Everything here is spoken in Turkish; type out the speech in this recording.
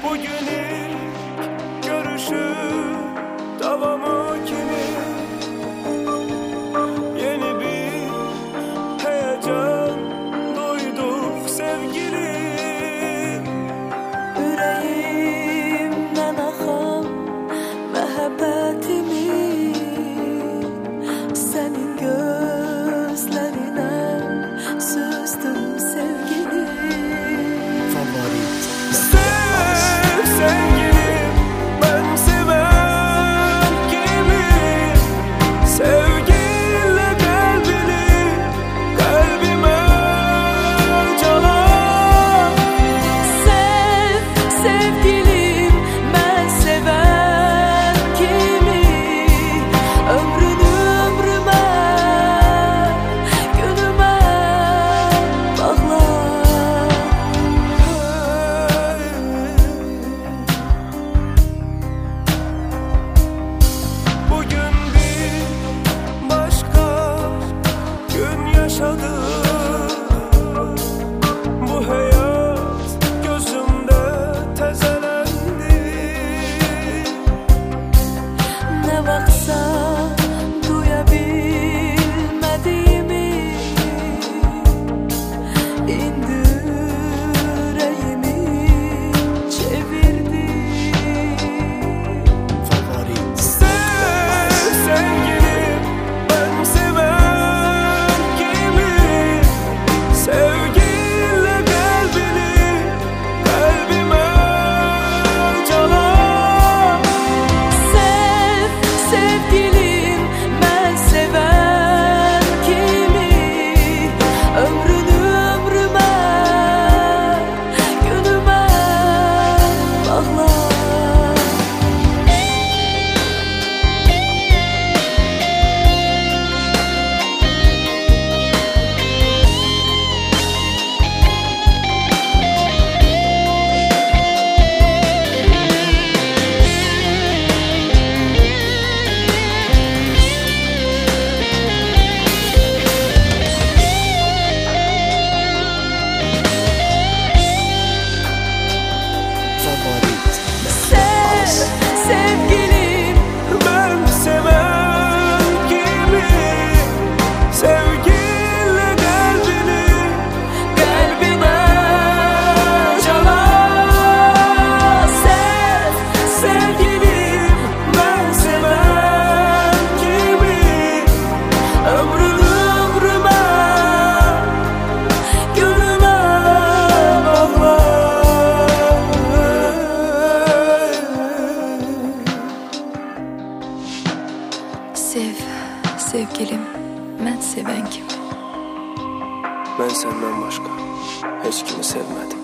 Bugün ilk görüşüm davamı kimi, yeni bir heyecan duyduk sevgili. Yüreğimden akan mehabbetimi senin gözlerine süzdüm sevgili. Favorit. Sev sevgilim, ben seven kimi, sevgiyle kalbini kalbime calan. Sev sevgilim, ben seven kimi, ömrünü ömrüme, günüme bağla. Bugün bir başka gün yaşadık. Bu hayat gözümde tezelendi. Ne vaksa duyabilmediğimi indi yüreğimi çevirdi. Favorit. Sev sevgilim, ben seven kimi, sevgiyle kalbini kalbime calan. Sev sevgilim, ben seven kimi, ömrünü ömrüme, günüme bağla. Favorit. Sev sevgilim, Ben seven kimi, sevgiyle kalbini kalbime calan. Sev sevgilim, ben seven kimi, ömrünü ömrüme, gönlüme bağla. sev sevgilim, ben seven kimi. Ben senden başka hiç kimi sevmedim.